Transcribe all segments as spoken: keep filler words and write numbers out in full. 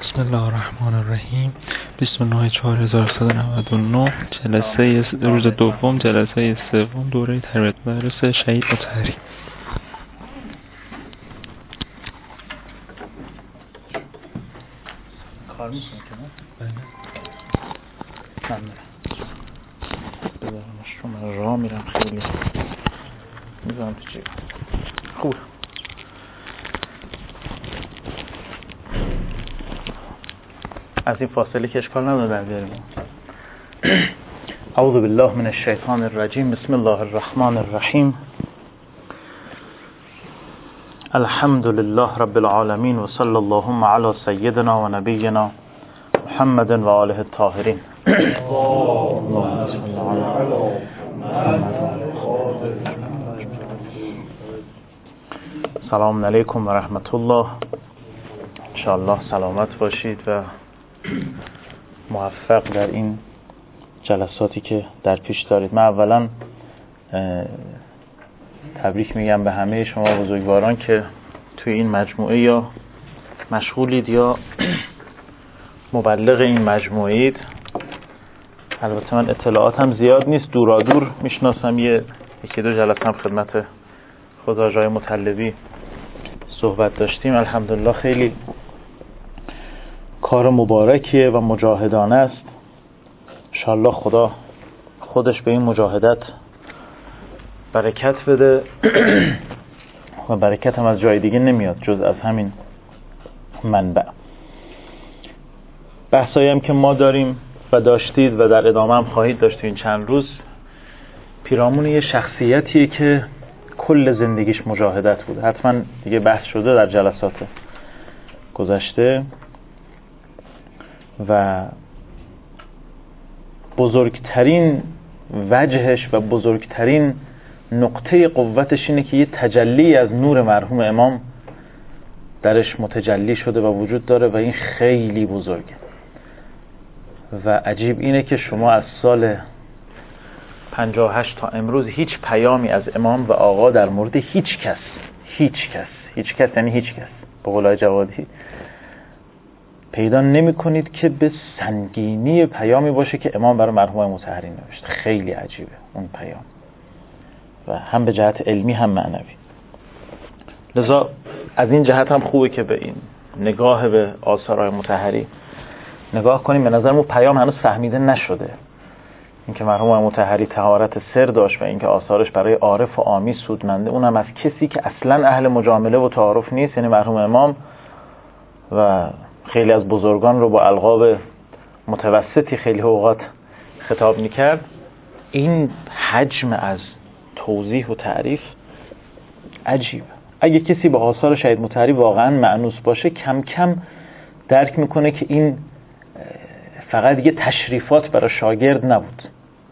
بسم الله الرحمن الرحیم. بیست و نه چهار هزار و سیصد و نود و نه، جلسه روز دوم، جلسه سوم دوره تربیت مدارس شهید مطهری. کار میکنه که نه؟ بله. من میرم بذارمش رو، من راه میرم، خیلی میذارم تو جیب. خوب. از این فاصله که اشکال نداره در بیاریم. اعوذ بالله من الشیطان الرجیم. بسم الله الرحمن الرحیم. الحمد لله رب العالمین و صلی اللهم علی سیدنا و نبینا محمد و آله الطاهرین. سلام علیکم و رحمت الله. انشاءالله سلامت باشید و موفق در این جلساتی که در پیش دارید. من اولا تبریک میگم به همه شما بزرگواران که توی این مجموعه یا مشغولید یا مبلغ این مجموعه اید. البته من اطلاعاتم زیاد نیست، دورا دور میشناسم، یه یکی دو جلسه هم خدمت خدا جای مطلبی صحبت داشتیم. الحمدلله خیلی کار مبارکیه و مجاهدانه است. انشاءالله خدا خودش به این مجاهدت برکت بده و برکت هم از جای دیگه نمیاد جز از همین منبع. بحثایی هم که ما داریم و داشتید و در ادامه هم خواهید داشت این چند روز، پیرامون یه شخصیتیه که کل زندگیش مجاهدت بوده. حتما دیگه بحث شده در جلسات گذشته و بزرگترین وجهش و بزرگترین نقطه قوتش اینه که یه تجلی از نور مرحوم امام درش متجلی شده و وجود داره و این خیلی بزرگه. و عجیب اینه که شما از سال پنجاه و هشت تا امروز هیچ پیامی از امام و آقا در مورد هیچ کس هیچ کس هیچ کس یعنی هیچ کس به قول جوادی پیدا نمی کنید که به سنگینی پیامی باشه که امام برای مرحوم مطهری نوشت. خیلی عجیبه اون پیام و هم به جهت علمی هم معنوی. لذا از این جهت هم خوبه که به این نگاه به آثارهای مطهری نگاه کنیم. به نظرم اون پیام هنوز فهمیده نشده، اینکه مرحوم مطهری طهارت سر داشت و اینکه آثارش برای عارف و عامی سودمنده، اونم از کسی که اصلا اهل مجامله و تعارف نیست، یعنی مرحوم امام، و خیلی از بزرگان رو با القاب متوسطی خیلی اوقات خطاب میکرد. این حجم از توضیح و تعریف عجیب. اگه کسی با آثار شهید مطهری واقعا مأنوس باشه، کم کم درک میکنه که این فقط دیگه تشریفات برای شاگرد نبود.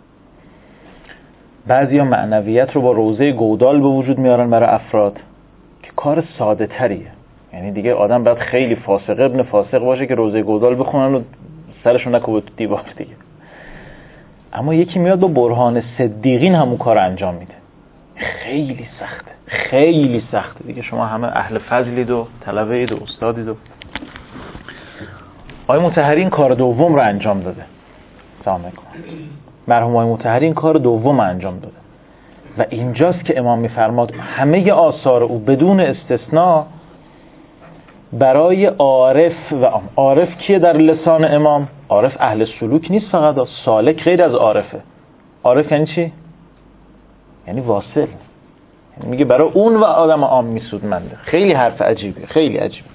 بعضیا معنویت رو با روضه گودال به وجود میارن برای افراد که کار ساده تریه. یعنی دیگه آدم باید خیلی فاسق ابن فاسق باشه که روضه گودال بخونن و سرشون نکوبه تو دیوار دیگه. اما یکی میاد با برهان صدیقین همون کار انجام میده. خیلی سخته، خیلی سخته دیگه. شما همه اهل فضلید و طلبه اید و استادید و آقای مطهری این کار دوم رو انجام داده. سلام علیکم. مرحوم آقای مطهری این کار دوم انجام داده و اینجاست که امام میفرماد همه آثار او بدون استثناء برای عارف و عام. عارف کیه در لسان امام؟ عارف اهل سلوک نیست فقط، سالک غیر از عارفه. عارف یعنی چی؟ یعنی واصل، یعنی میگه برای اون و آدم عام میسودمنده. خیلی حرف عجیبه، خیلی عجیبه.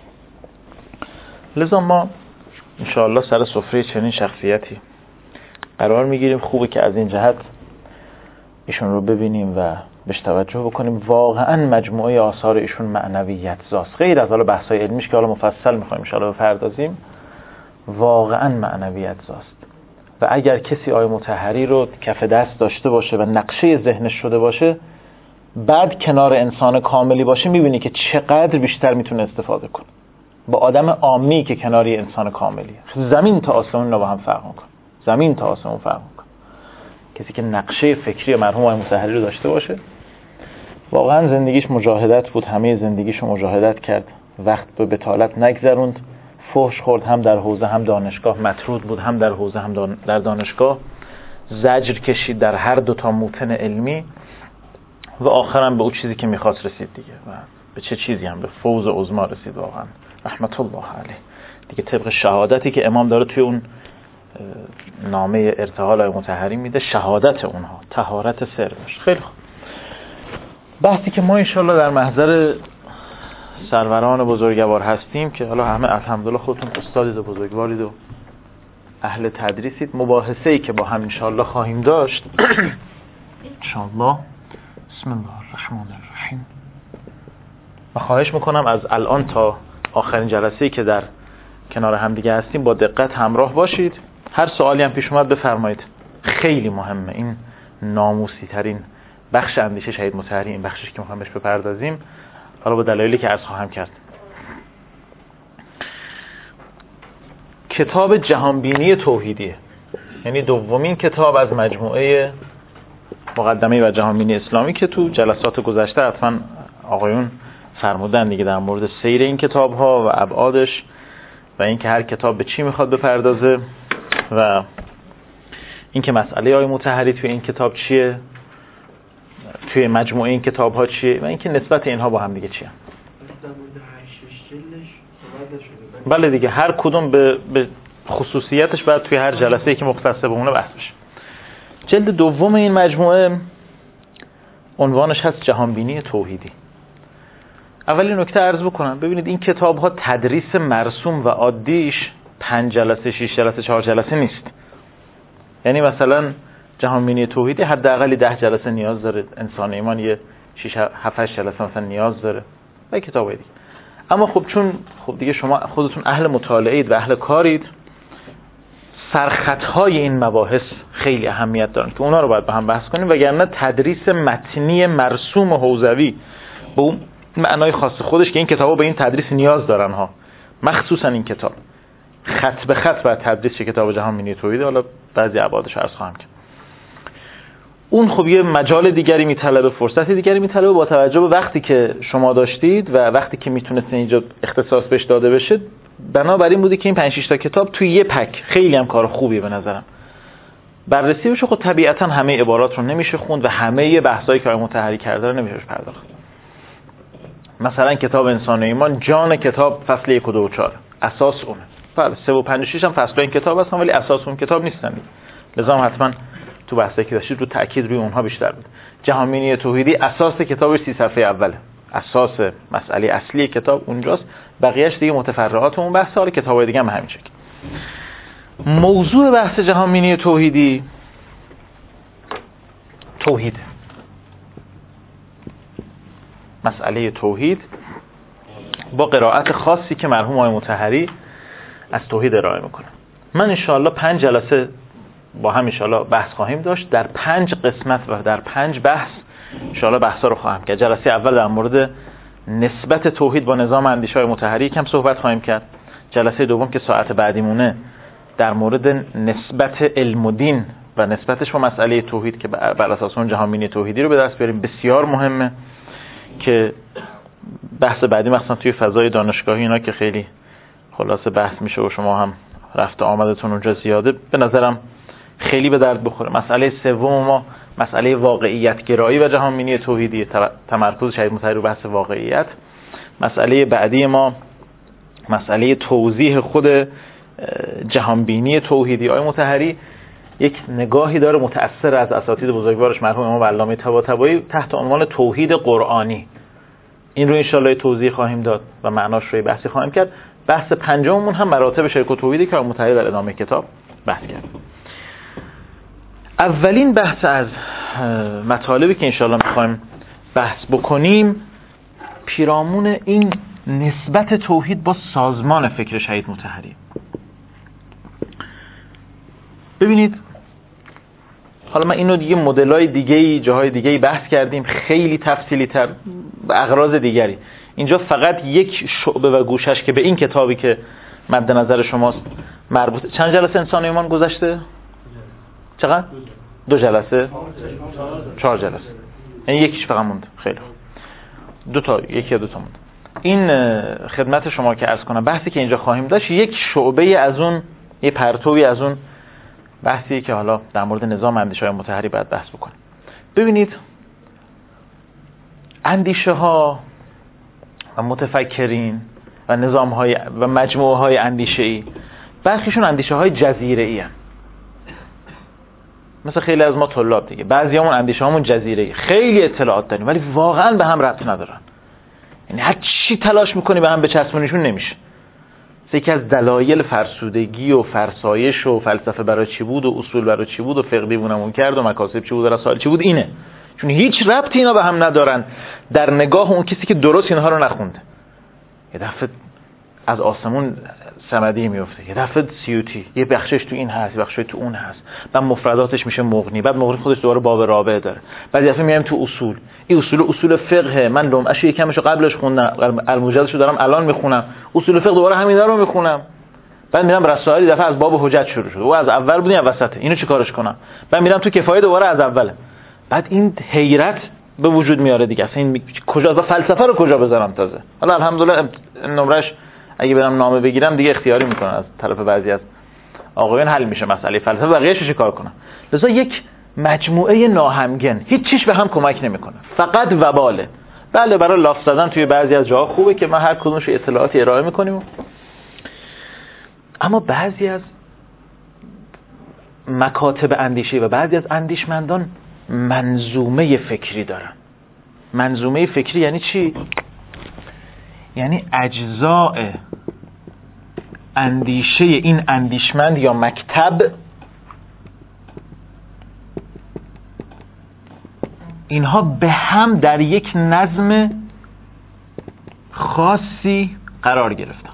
لذا ما انشاءالله سر سفره چنین شخصیتی قرار میگیریم. خوبه که از این جهت ایشون رو ببینیم و بهش توجه بکنیم. واقعا مجموعه آثار ایشون معنویت زاست، غیر از حالا بحث‌های علمیش که حالا مفصل میخوایم انشاءالله بپردازیم. واقعا معنویت زاست و اگر کسی آقای مطهری رو کف دست داشته باشه و نقشه ذهنش شده باشه، بعد کنار انسان کاملی باشه، میبینی که چقدر بیشتر میتونه استفاده کنه با آدم عامی که کناری انسان کاملیه. زمین تا آسمون رو با هم فرق میکنه، زمین تا آسمون فرق میکنه. کسی که نقشه فکری مرحوم آقای مطهری رو داشته باشه، واقعا زندگیش مجاهدت بود، همه زندگیشو مجاهدت کرد، وقت به بطالت نگذروند، فحش خورد، هم در حوزه هم دانشگاه، مطرود بود هم در حوزه هم دان... در دانشگاه، زجر کشید در هر دو تا موطن علمی و آخرا به اون چیزی که میخواست رسید دیگه و به چه چیزی هم، به فوز عظما رسید واقعا رحمت الله علیه دیگه، طبق شهادتی که امام داره توی اون نامه ارتحال آقای مطهری میده، شهادت اونها، طهارت سرش. خیلی خوب، بحثی که ما انشالله در محضر سروران بزرگوار هستیم که حالا همه الحمدلله خودتون استادید و بزرگوارید و اهل تدریسید، مباحثه‌ای که با هم انشالله خواهیم داشت انشالله. بسم الله الرحمن الرحیم. و خواهش میکنم از الان تا آخرین جلسه‌ای که در کنار هم دیگه هستیم با دقت همراه باشید. هر سوالی هم پیش اومد بفرمایید، خیلی مهمه. این ناموسی ترین بخش اندیشه شهید مطهری، این بخشی که میخوایم بهش بپردازیم، حالا با دلایلی که عرض خواهم کرد. کتاب جهانبینی توحیدیه، یعنی دومین کتاب از مجموعه مقدمه و جهانبینی اسلامی که تو جلسات گذشته حتما آقایون فرمودن دیگه، در مورد سیر این کتاب ها و ابعادش و اینکه هر کتاب به چی میخواد بپردازه و اینکه مسئله آقای مطهری توی این کتاب چیه، توی مجموعه این کتاب ها چیه و اینکه نسبت اینها با هم دیگه چیه. بله دیگه، هر کدوم به, به خصوصیتش باید توی هر جلسه‌ای که مختص به اونه بحث بشه. جلد دوم این مجموعه عنوانش هست جهانبینی توحیدی. اولی نکته عرض بکنم، ببینید این کتاب ها تدریس مرسوم و عادیش پنج جلسه، شش جلسه، چهار جلسه نیست. یعنی مثلا جهانبینی توحیدی حداقل ده جلسه نیاز داره، انسان ایمان یه شش هفت جلسه مثلا نیاز داره و کتابای دیگه. اما خب چون خب دیگه شما خودتون اهل مطالعه اید و اهل کارید، سرخطهای این مباحث خیلی اهمیت دارن که اونا رو باید با هم بحث کنیم، وگرنه تدریس متنی مرسوم حوزوی به اون معنای خاص خودش که این کتابا به این تدریس نیاز دارن ها، مخصوصا این کتاب خط به خط باید تدریس چه کتاب جهانبینی توحید، حالا بعضی ابعادش عرض خواهم کرد. اون خب یه مجال دیگری میطلبه، فرصت دیگری میطلبه، با توجه به وقتی که شما داشتید و وقتی که میتونست اینجا اختصاص بهش داده بشه، بنابراین بودی که این پنج شش تا کتاب توی یه پک خیلی هم کار خوبیه به نظرم بررسی بشه. خب طبیعتا همه عبارات رو نمیشه خوند و همه بحثایی که آقای مطهری کرده رو نمیشه پرداخت. مثلا کتاب انسان و ایمان، جان کتاب فصل یک و دو و چهار، اساس اونه. بله سه و پنج و شش هم فصل این کتاب هستن ولی اساس اون کتاب نیستن. لذا حتما تو بحثی که داشتید رو تاکید روی اونها بیشتر بود. جهانبینی توحیدی اساس کتابش سی صفحه اوله، اساس مسئله اصلی کتاب اونجاست، بقیه‌اش دیگه متفرعات اون بحث. حالا کتابای دیگه هم همین شکل. موضوع بحث جهانبینی توحیدی توحید، مسئله توحید با قرائت خاصی که مرحوم آقای مطهری از توحید ارائه میکنه. من انشاءالله پنج جلسه با هم انشاءالله بحث خواهیم داشت، در پنج قسمت و در پنج بحث انشاءالله بحثا رو خواهم کرد. جلسه اول در مورد نسبت توحید با نظام اندیشه های مطهری کم صحبت خواهیم کرد. جلسه دوم که ساعت بعدیمونه در مورد نسبت علم و دین و نسبتش با مسئله توحید که بر اساس اون جهانبینی توحیدی رو به دست بیاریم، بسیار مهمه که بحث بعدی مثلا توی فضای دانشگاهی اینا که خیلی خلاصه بحث میشه و شما هم رفت آمدتون اونجا زیاده، به نظرم خیلی به درد بخوره. مسئله سوم ما مسئله واقعیت گرایی و جهانبینی توحیدی، تمرکز شهید مطهری رو بحث واقعیت. مسئله بعدی ما مسئله توضیح خود جهانبینی توحیدی. آقای مطهری یک نگاهی داره متأثر از اساتید بزرگوارش مرحوم امام علامه طباطبایی تحت عنوان توحید قرآنی. این رو انشالله توضیح خواهیم داد و معناش رو بحثی خواهیم کرد. بحث پنجممون هم مراتب شرک و توحیدی که آقای مطهری در ادامه کتاب بحث کرد. اولین بحث از مطالبی که انشالله میخوایم بحث بکنیم پیرامون این نسبت توحید با سازمان فکر شهید مطهری. ببینید حالا من اینو دیگه مدل‌های دیگه‌ای جاهای دیگه‌ای بحث کردیم خیلی تفصیلی تر به اغراض دیگری. اینجا فقط یک شعبه و گوشش که به این کتابی که مد نظر شماست مربوط. چند جلسه انسان ایمان گذشته؟ چقدر؟ دو جلسه؟ چهار جلسه. یعنی یکیش فقط موند. خیلی دو تا، یکی یا دو تا موند. این خدمت شما که عرض کنم بحثی که اینجا خواهیم داشت یک شعبه از اون، یه پرتوی از اون بحثی که حالا در مورد نظام اندیشه‌های مطهری باید بحث بکنیم. ببینید اندیشه ها و متفکرین و نظام های و مجموعه های اندیشه‌ای برخیشون اندیشه های جزیره‌ای هستند. مثل خیلی از ما طلاب دیگه، بعضیامون اندیشه هامون جزیره‌ای، خیلی اطلاعات داریم ولی واقعا به هم ربط ندارن. یعنی هر چی تلاش میکنی به هم بچسبونیشون نمیشه. یکی از دلایل فرسودگی و فرسایش و فلسفه برای چی بود و اصول برای چی بود و فقه دیوونمون کرد و مکاسب چی بود و رسائل چی بود اینه، چون هیچ ربطی اینا به هم ندارن در نگاه اون کسی که درست اینها رو نخونده. یه دفعه از آسمون صمدی میفته، یه دفعه سیوطی، یه بخشش تو این هست، یه بخشش تو اون هست، بعد مفرداتش میشه مغنی، بعد مغنی خودش دوباره باب رابع داره، بعد یه دفعه میایم تو اصول، این اصول اصول فقه، من لمعه‌شو یکمشو قبلش خوندم، الموجزشو دارم الان میخونم، اصول فقه دوباره همینا رو میخونم، بعد میرم رسائل دفعه از باب حجت شروع شده، او از اول بود یا وسطه، اینو چیکارش کنم، بعد میرم تو کفایه دوباره از اوله. بعد این حیرت به وجود میاره دیگه، اصلا این کجا و فلسفه رو کجا بذارم تازه. حالا الحمدلله نمرش اگه برم نامه بگیرم دیگه اختیاری میکنن از طرف بعضی از آقایان، حل میشه مسئله فلسفه، بقیه‌اش چه کار کنم. لذا یک مجموعه ناهمگن، هیچ چیز به هم کمک نمیکنه، فقط وباله. بله برای لاف زدن توی بعضی از جاها خوبه که ما هر کدومش اطلاعاتی ارائه میکنیم، اما بعضی از مکاتب اندیشه و بعضی از اندیشمندان منظومه فکری دارن. منظومه فکری یعنی چی؟ یعنی اجزاء اندیشه این اندیشمند یا مکتب اینها به هم در یک نظم خاصی قرار گرفتن.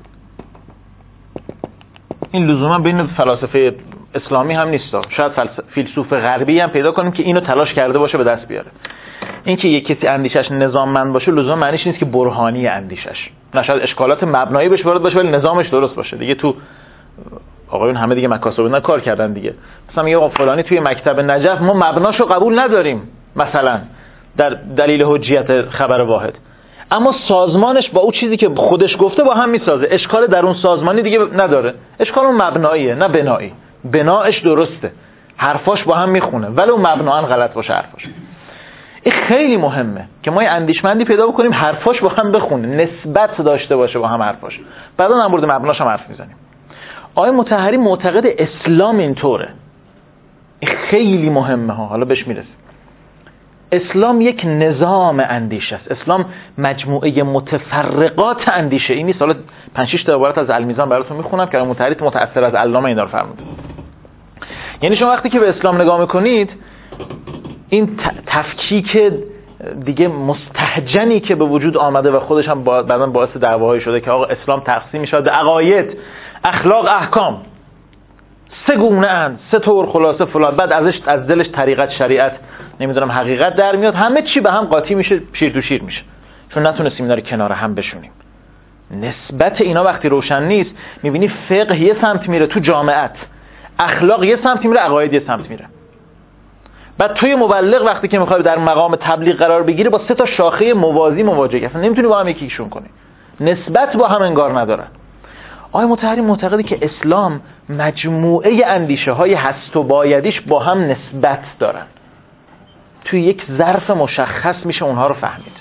این لزوما بین فلاسفه اسلامی هم نیست، شاید فیلسوف غربی هم پیدا کنیم که اینو تلاش کرده باشه به دست بیاره. این که یک کسی اندیشش نظاممند باشه لزوما معنیش نیست که برهانی اندیشش، نه، شاید اشکالات مبنایی بهش وارد باشه ولی نظامش درست باشه. دیگه تو آقایون همه دیگه مکاسب اینا کار کردن دیگه، مثلا میگه فلانی توی مکتب نجف ما مبناشو قبول نداریم مثلا در دلیل حجیت خبر واحد، اما سازمانش با اون چیزی که خودش گفته با هم میسازه، اشکال در اون سازمانی دیگه نداره، اشکال اون مبناییه نه بنایی. بناش درسته، حرفاش با هم میخونه ولی اون مبناً غلط باشه حرفاش. این خیلی مهمه که ما یه اندیشمندی پیدا بکنیم حرفاش با هم بخونه، نسبت داشته باشه با هم حرفاش، بعدا در مورد مبناش هم حرف میزنیم. آقای مطهری معتقد اسلام اینطوره، این خیلی مهمه ها، حالا بهش میرسیم. اسلام یک نظام اندیشه است، اسلام مجموعه متفرقات اندیشه ای نیست. حالا پنج شش تا عبارت از المیزان براتون میخونم که مطهری متأثر از علامه اینا رو فرموده. یعنی شما وقتی که به اسلام نگاه میکنید این تفکیک دیگه مستهجنی که به وجود آمده و خودش هم بعداً باعث دعواهای شده که آقا اسلام تقسیم میشه به عقاید، اخلاق، احکام، سه گونه اند، سه طور خلاصه فلان، بعد ازش از دلش طریقت، شریعت، نمیدونم حقیقت در میاد، همه چی به هم قاطی میشه، شیر تو شیر میشه، چون نتونستیم اینا رو کنار هم بشونیم. نسبت اینا وقتی روشن نیست میبینی فقه یه سمت میره تو جامعت، اخلاق یه سمت میره، عقاید یه سمت میره. بعد توی مبلغ وقتی که میخوای در مقام تبلیغ قرار بگیری با سه تا شاخه موازی مواجهی، اصلا نمیتونی با هم یکیشون کنی، نسبت با هم انگار ندارن. آقای مطهری معتقده که اسلام مجموعه اندیشه های هست و بایدیش با هم نسبت دارن، توی یک ظرف مشخص میشه اونها رو فهمید.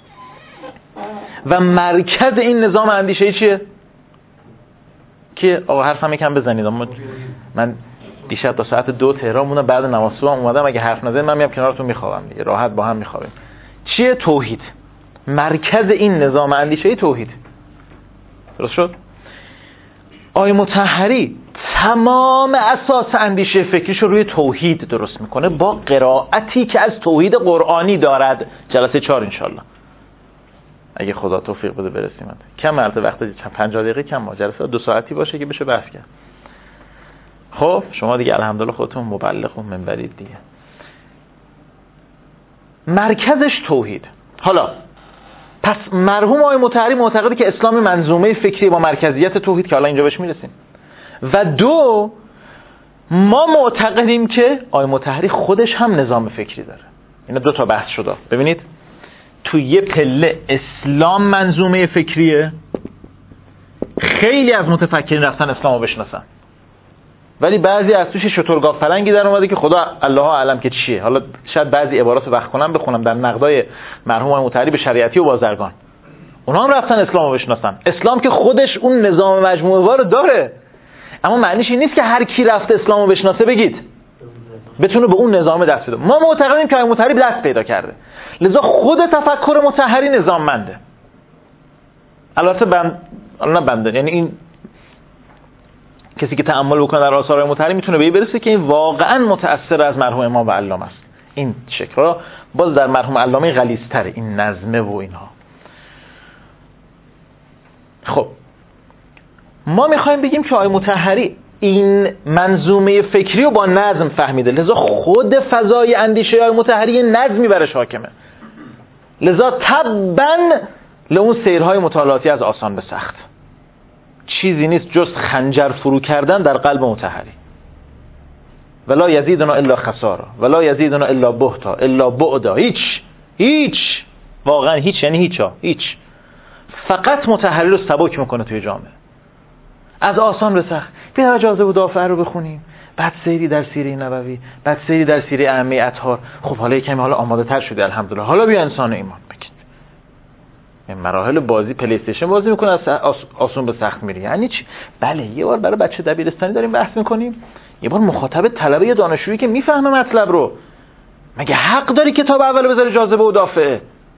و مرکز این نظام اندیشه چیه؟ که آقا حرف هم یکم بزنید، من دیشب تا ساعت دو تهران بودم، بعد نماز صبح اومدم، اگه حرف نزنید من میام کنارتون میخوابم دیگه، راحت با هم میخوابیم. چیه؟ توحید. مرکز این نظام اندیشه توحید. درست شد؟ آقای مطهری تمام اساس اندیشه فکریش رو روی توحید درست میکنه با قرائتی که از توحید قرآنی دارد. جلسه چهار انشالله اگه خدا توفیق بده برسیم. کم مرده وقت پنجاه دقیقه کم، ما جلسه دو ساعتی باشه که بشه بحث کرد. خب شما دیگه الحمدلله خودتون مبلغ و منبرید دیگه. مرکزش توحید. حالا پس مرحوم آقای مطهری معتقده که اسلام منظومه فکری با مرکزیت توحید که حالا اینجا بهش میرسیم. و دو، ما معتقدیم که آقای مطهری خودش هم نظام فکری داره. اینا دو تا بحث شده. ببینید تو یه پله اسلام منظومه فکریه، خیلی از متفکرین رفتن اسلام رو بشناسن، ولی بعضی از توش شترگاه پلنگی در اومده که خدا الله اعلم که چیه. حالا شاید بعضی عبارات وقت کنم بخونم در نقدای مرحوم مطهری به شریعتی و بازرگان، اونا هم رفتن اسلام رو بشناسن. اسلام که خودش اون نظام مجموعه وار داره، اما معنیش این نیست که هر کی رفته اسلام رو بشناسه بگید بتونه به اون نظام دست بده. ما معتقدیم که مطهری دست پیدا کرده، لذا خود تفکر مطهری نظاممنده. البته بند نه بنده، یعنی این کسی که تأمل بکنه در آثار مطهری میتونه به این برسه که این واقعا متأثر از مرحوم امام و علامه است. این شکل باز در مرحوم علامه غلیظ‌تره، این نظمه و اینها. خب ما میخوایم بگیم که آقای مطهری این منظومه فکری رو با نظم فهمیده، لذا خود فضای اندیشه آقای مطهری نظمی برش حاکمه، لذا تباً لون سیرهای مطالعاتی از آسان به سخت چیزی نیست جز خنجر فرو کردن در قلب مطهری. ولا یزیدنا الا خسارا ولا یزیدنا الا بهتا الا بعدا. هیچ هیچ واقعا هیچ، یعنی هیچا هیچ. فقط مطهری رو سبک میکنه توی جامعه از آسان به سخت. بیا اجازه و دافع رو بخونیم، بعد سیری در سیره نبوی، بعد سیری در سیره ائمه اطهار. خب حالا یکم حالا آماده تر شده الحمدلله، حالا بیا انسان ایمان بگید. این مراحل بازی پلی استیشن بازی میکنه از آسون به سخت میری، یعنی چی؟ بله یه بار برای بچه دبیرستانی داریم بحث میکنیم، یه بار مخاطب طلبه یا دانشجویی که میفهمه مطلب رو. مگه حق داری کتاب اول بذاری جاذبه و دافعه؟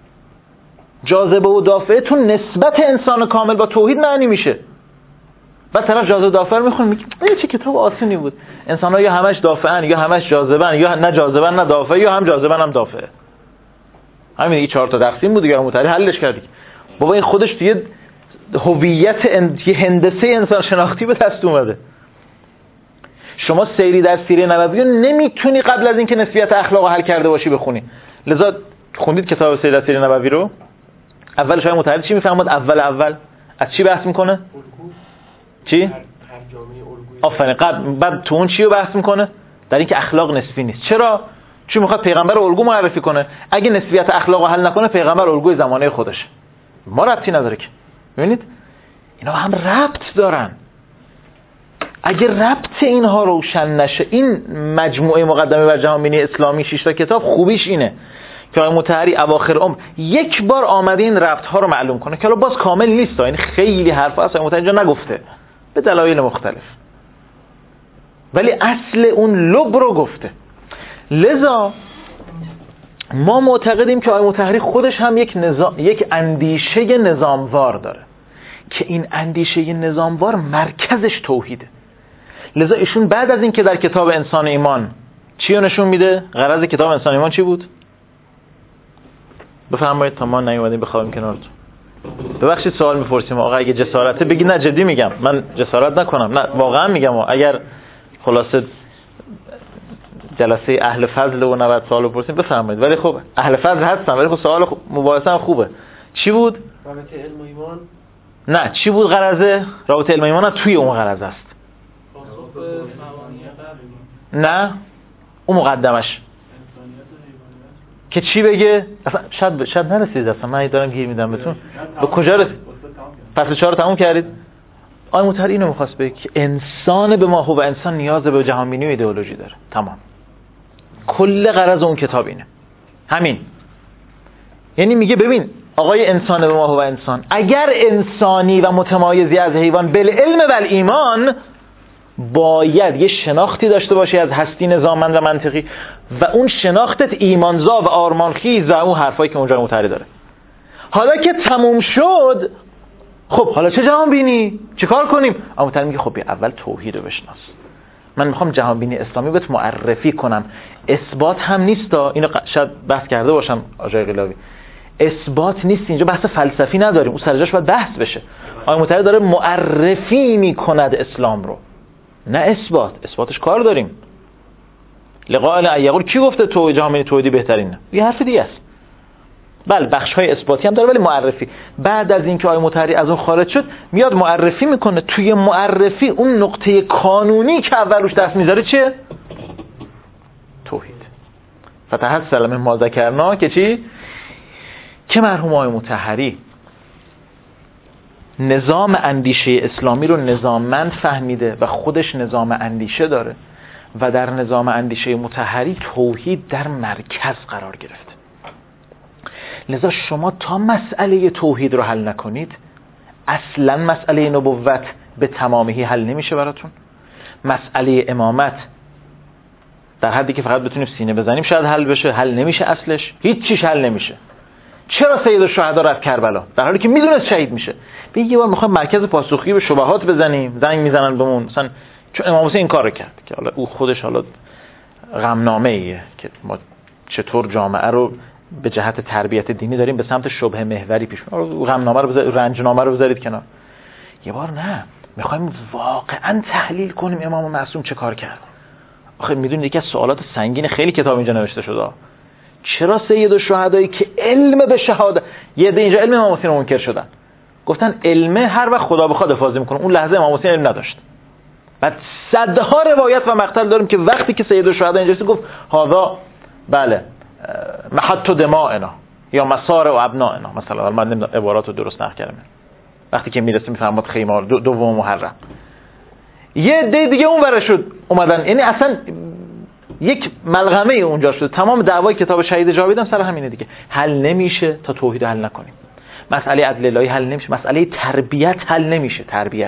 جاذبه و دافعه تو نسبت انسان کامل با توحید معنی میشه. بعد طرف جاذبه و دافعه رو میخونه میگه این چه کتاب آسونی بود. انسان‌ها یا همش دافعن یا همش جاذبن، یا نه جاذبن نه دافعه، یا هم جاذبن هم دافعه. همین این چهار تا تقسیم بود دیگه، مطهری حلش کرد. بابا این خودش توی هویت اند... هندسه انسان شناختی به دست اومده. شما سیری در سیره نبوی رو نمیتونی قبل از اینکه نسبیت اخلاق حل کرده باشی بخونی. لذا خوندید کتاب سیری در سیره نبوی رو؟ اول شاید مطهری چی میفهمد؟ اول اول از چی بحث میکنه؟ چی؟ هر جامعه آفرین. قبل بعد تو اون چی رو بحث میکنه؟ در اینکه اخلاق نسبی نیست. چرا؟ چون میخواد پیغمبر الگو معرفی کنه. اگه نسبیت اخلاق حل نکنه پیغمبر الگوی زمانه خودشه. ما ربطی نداره که. ببینید اینا هم ربط دارن. اگه ربط اینها روشن نشه، این مجموعه مقدمه بر جهانبینی اسلامی شش تا کتاب خوبیش اینه که آقای مطهری اواخر عمر یک بار آمده این ربط ها رو معلوم کنه که حالا باز کامل نیست، این خیلی حرفا اصلا آقای مطهری اینجا نگفته به دلایل مختلف، ولی اصل اون لب رو گفته. لذا ما معتقدیم که آقای مطهری خودش هم یک نظام، یک اندیشه نظاموار داره که این اندیشه نظاموار مرکزش توحیده. لذا ایشون بعد از این که در کتاب انسان ایمان چی رو نشون میده؟ غرض کتاب انسان ایمان چی بود؟ بفرمایید تا ما نیومدیم بخوابیم کنارتون. ببخشید سوال میپرسیم آقا اگه جسارته بگید نه جدی میگم، من جسارت نکنم، نه واقعا میگم. اگر خلاصه جلسه اهل فضل و نود سوال بپرسیم بفرمایید، ولی خب اهل فضل هستن ولی خب سوال خوب مباحثه هم خوبه. چی بود؟ رابطه علم و ایمان. نه چی بود غرضه؟ رابطه علم و ایمان توی اون غرض است. نه اون مقدمش که چی بگه؟ اصلا شاید شاید نرسید، اصلا من دارم گیر میدم بهتون. به کجا رسید؟ فصل چهار رو تموم کردید؟ آقای مطهری اینو می‌خواست بگه که انسان به ماهو و انسان نیاز به جهانبینی و ایدئولوژی داره. تمام. کل غرض اون کتاب اینه. همین. یعنی میگه ببین آقای انسان به ماهو و انسان اگر انسانی و متمایزی از حیوان بالعلم و ایمان، باید یه شناختی داشته باشی از هستی نظاممند و منطقی و اون شناختت ایمانزا و آرمانخیز و اون حرفایی که اونجا مطهری داره. حالا که تموم شد، خب حالا چه جهان بینی؟ چه کار کنیم؟ اما مطهری میگه خب اول توحید رو بشناس. من میخوام جهان بینی اسلامی بهت معرفی کنم. اثبات هم نیستا، اینو شاید بحث کرده باشم آقای قلاوی. اثبات نیست، اینجا بحث فلسفی نداریم، اون سر جاش باید بحث بشه. آقای مطهری داره معرفی میکند اسلام رو، نه اثبات. اثباتش کار داریم. لقاء ایقول کی گفته تو جهان بینی توحیدی بهترینه؟ یه حرف دیگه است. بله بخش‌های اثباتی هم داره ولی معرفی. بعد از اینکه آقای مطهری از اون خارج شد میاد معرفی میکنه. توی معرفی اون نقطه کانونی که اول روش دست میذاره چیه؟ توحید. فتحصل من ما ذکرنا که چی؟ که مرحوم آقای مطهری نظام اندیشه اسلامی رو نظاممند فهمیده و خودش نظام اندیشه داره و در نظام اندیشه مطهری توحید در مرکز قرار گرفته. لذا شما تا مسئله توحید رو حل نکنید اصلا مسئله نبوت به تمامی حل نمیشه براتون. مسئله امامت در حدی که فقط بتونیم سینه بزنیم شاید حل بشه، حل نمیشه، اصلش هیچ چیش حل نمیشه. چرا سید الشهدا رفت کربلا در حالی که میدونست شهید میشه؟ بگی یه بار میخوایم مرکز پاسخگویی به شبهات بزنیم، زنگ میزنن بهمون مثلا چون امام حسین این کارو کرد که حالا او خودش حالا غمنامه ایه که ما چطور جامعه رو به جهت تربیت دینی داریم به سمت شبهه محوری پیش میبریم. غمنامه رو بذارید، رنجنامه رو بذارید کنار. یه بار نه، میخوایم واقعا تحلیل کنیم امام معصوم چه کار کرد. آخه میدونید یکی از سوالات سنگین خیلی کتاب اینجا نوشته شده، چرا سید الشهدایی که علم به شهادت، یه ده اینجا علم امام حسین رو منکر شدن، گفتن علمه هر وقت خدا بخواد افاضه میکنه، اون لحظه امام حسین علم نداشت. بعد صدها روایت و مقتل داریم که وقتی که سید الشهدا اینجا گفت هذا بله محط دمائنا یا مسار و ابنائنا، مثلا من نمیدونم عبارات رو درست نقل کردم، وقتی که میرسه میفهمد خیمار دو دوم محرم، یه دی دیگه اون ور شد اومدن، یعنی اصلا یک ملغمه اونجا شد. تمام دعوای کتاب شهید جاوید هم سر همینه دیگه، حل نمیشه تا توحید حل نکنیم. مسئله عدل الهی حل نمیشه، مسئله تربیت حل نمیشه، تربیت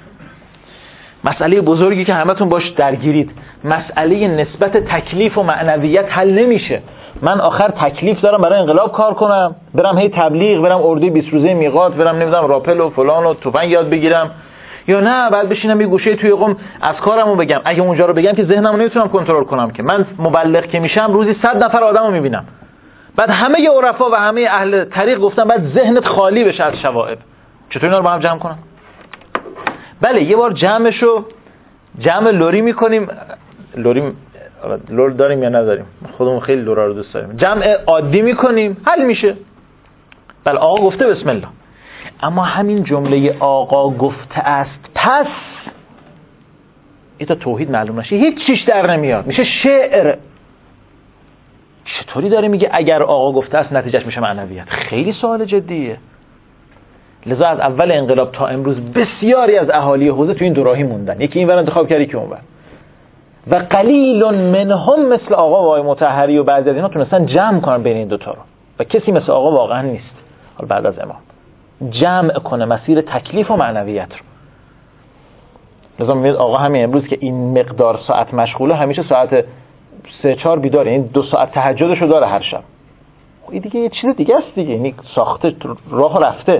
مسئله بزرگی که همتون باش درگیرید، مسئله نسبت تکلیف و معنویت حل نمیشه. من آخر تکلیف دارم برای انقلاب کار کنم، برم هی تبلیغ، برم اردوی بیست روزه میقات، برم نمیدونم راپل و فلان و تفنگ یاد بگیرم، یا نه بعد بشینم یه گوشه توی قم از کارمو بگم. اگه اونجا رو بگم که ذهنمو نمیتونم کنترل کنم، که من مبلغ که میشم روزی صد نفر آدمو میبینم، بعد همه ی عرفا و همه اهل طریق گفتن بعد ذهنت خالی بشه از شوائب. چطور اینا رو با هم جمع کنم؟ بله یه بار جمعشو جمع لوری میکنیم، لوری لور داریم یا نداریم، خودمون خیلی لورا رو دوست داریم، جمع عادی میکنیم حل میشه. بله آقا گفته بسم الله، اما همین جمله آقا گفته است پس ایتا توحید معلوم نشه، هیچ چیش در نمیاد، میشه شعر. چطوری داره میگه اگر آقا گفته است نتیجهش میشه معنویت؟ خیلی سوال جدیه. لذا از اول انقلاب تا امروز بسیاری از اهالی حوزه تو این دوراهی موندن، یکی این ور انتخاب کردی که اون ور، و قلیل منهم مثل آقا و آقای مطهری و بعضی از اینا تونستن جمع کنن بین این دوتا رو، و کسی مثل آقا واقعا نیست حالا بعد از امام جمع کنه مسیر تکلیف و معنویت رو. لذا میبینید آقا همین امروز که این مقدار ساعت مشغوله، همیشه ساعت سه چهار بیداره، این دو ساعت تهجدش رو داره هر شب. این دیگه یه چیز دیگه است دیگه، یعنی ساخته راه رفته.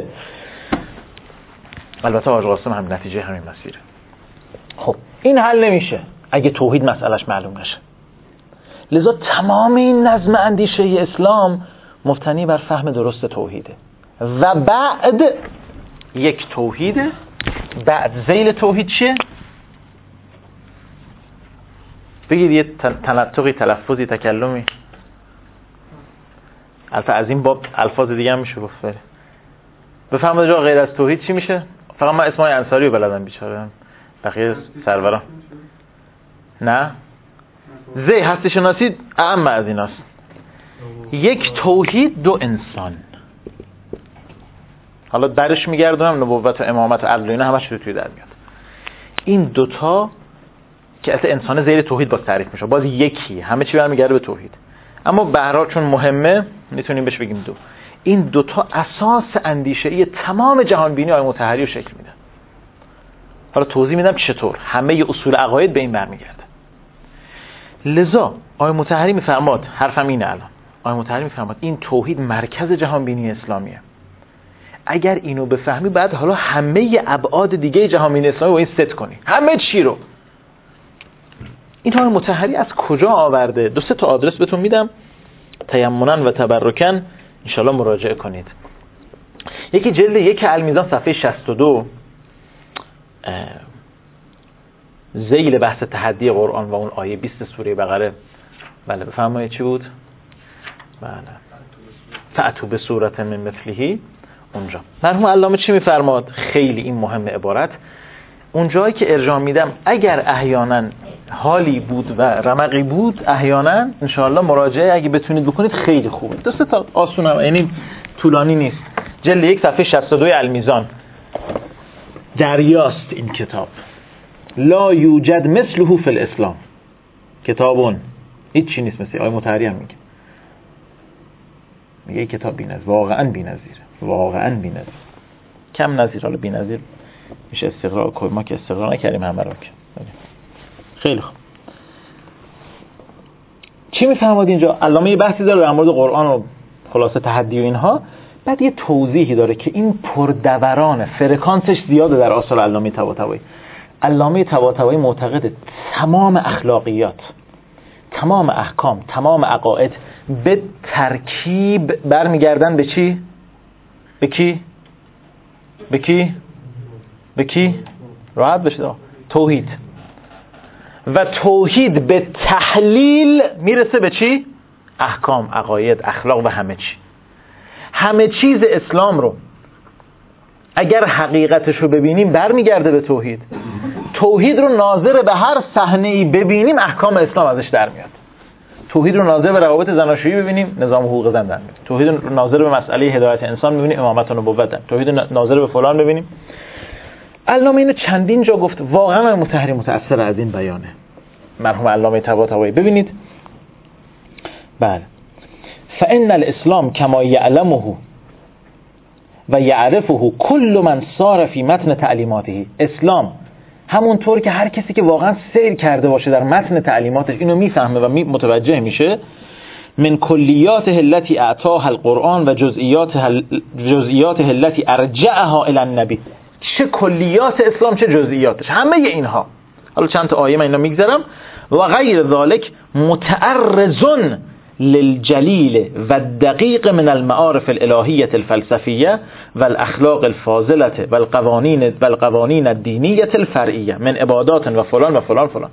البته حاج قاسم هم نتیجه همین مسیره. خب این حل نمیشه اگه توحید مسئلهش معلوم نشه. لذا تمام این نظم اندیشه اسلام مبتنی بر فهم درست توحیده، و بعد یک توحیده، بعد ذیل توحید چیه؟ بگید یه تنطقی، تلفظی، تکلمی. البته از این باب الفاظ دیگه هم میشه گفت. بفهمید جا غیر از توحید چی میشه؟ فقط من اسمای انصاری رو بلدم بیچاره، بقیه سروران نه. زی هستی شناسی اعم از ایناست. یک توحید، دو انسان. حالا درش میگردونم نبوت و امامت و عدل و اینا همش توی در میاد. این دوتا که اصلا انسان زیر توحید باز تعریف میشه، باز یکی، همه چی برمیگرده به توحید، اما به هر حال چون مهمه میتونیم بهش بگیم دو. این دوتا اساس اندیشه‌ای تمام جهان بینی آقای مطهری رو شکل میدن. حالا توضیح میدم چطور. همه اصول عقاید به این برمیگرده. لذا آقای مطهری میفرماد، حرفم اینه الان، آقای مطهری میفرماد این توحید مرکز جهان بینی اسلامیه. اگر اینو بفهمی بعد حالا همه ابعاد دیگه جهان بینی اسلامی رو این ست کنی، همه چی رو. این آقای مطهری از کجا آورده؟ دو سه تا آدرس بهتون میدم، تیمنا و تبرکن انشالله مراجعه کنید. یکی جلد یک المیزان صفحه شصت و دو، ذیل بحث تحدی قرآن و اون آیه بیست سوره بقره. بله بفرمایید چی بود؟ بله فأتوا بسورة من مثله. اونجا مرحوم علامه چی میفرماد؟ خیلی این مهم عبارت، اونجایی که ارجاع میدم اگر احیانا حالی بود و رمقی بود احیانا انشاءالله مراجعه اگه بتونید بکنید خیلی خوبه. دو سه تا آسونم، یعنی طولانی نیست. جلد یک صفحه شصت و دو المیزان. دریاست این کتاب. لا یوجد مثله فی الاسلام. کتابون هیچ چی نیست مثل آیه مطهری هم میگه. میگه کتاب بی‌نظیر، واقعا بی‌نظیره، واقعا بی‌نظیر. کم نظیر، حالا بی‌نظیر میشه استقرار کنیم، ما که استقرار نکردیم همه رو که. خیلی خوب. چی میفهمید اینجا؟ علامه یه بحثی داره در مورد قرآن و خلاصه تحدی و اینها، بعد یه توضیحی داره که این پردورانه، فرکانسش زیاده در آثار علامه طباطبایی. علامه طباطبایی معتقد تمام اخلاقیات، تمام احکام، تمام عقاید به ترکیب برمیگردن به چی؟ به کی؟ به کی؟ به کی؟ راحت بشید. توحید. و توحید به تحلیل میرسه به چی؟ احکام، عقاید، اخلاق و همه چی. همه چیز اسلام رو اگر حقیقتش رو ببینیم برمیگرده به توحید. توحید رو ناظر به هر صحنه‌ای ببینیم احکام اسلام ازش در میاد. توحید رو ناظر به روابط زناشویی ببینیم نظام حقوق زن در میاد. توحید رو ناظر به مسئله هدایت انسان ببینیم امامت و نبوت. توحید رو ناظر به فلان ببینیم. علامه اینو چندین جا گفت. واقعا مطهری متأثر از این بیانه مرحوم علامه طباطبایی. ببینید بله، فإن الاسلام كما يعلمه و یعرفه کل من سار فی متن تعلیماته. اسلام همونطور که هر کسی که واقعا سیر کرده باشه در متن تعلیماتش اینو میفهمه و متوجه میشه. من کلیات التي اعطاها القرآن و جزئیات جزئیات التي ارجعها الى النبی. چه کلیات اسلام چه جزئیاتش، همه اینها. حالا چند تا آیه من اینا میگذرم. و غیر ذلك متعرض للجلیل و الدقیق من المعارف الالهیة الفلسفیه و الاخلاق الفاضلة و القوانین و القوانین الدینیة الفرعیه من عبادات و فلان و فلان فلان.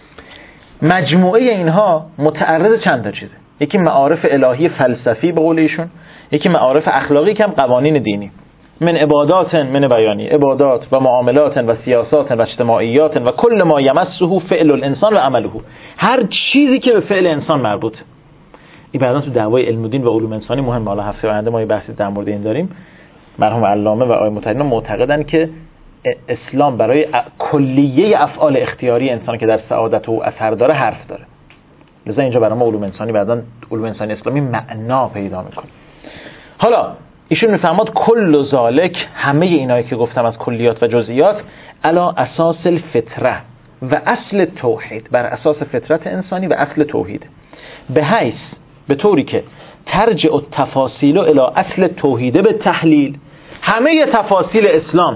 مجموعه اینها متعرض چند تا چیزه. یکی معارف الهی فلسفی به قول ایشون، یکی معارف اخلاقی، کم قوانین دینی. من عبادات، من بیانی عبادات و معاملات و سیاسات و اجتماعیات و کل ما یمسه فعل الانسان و عمله. هر چیزی که به فعل انسان مربوطه. این بعداً تو دعوای علم الدین و علوم انسانی مهمه. حالا هفته آینده ما یه بحثی در مورد این داریم. مرحوم علامه و آقای مطهری معتقدن که اسلام برای کلیه افعال اختیاری انسان که در سعادت و اثر داره حرف داره. لذا اینجا برای ما علوم انسانی بعداً علوم انسانی اسلامی معنا پیدا میکنه. حالا ایشون میفهمد کل ذالک، همه اینایی که گفتم از کلیات و جزئیات، علا اساس الفطره و اصل توحید، بر اساس فطرت انسانی و اصل توحید. به حیث به طوری که ترجع التفاصیل الی اصل توحید به تحلیل. همه تفاصیل اسلام،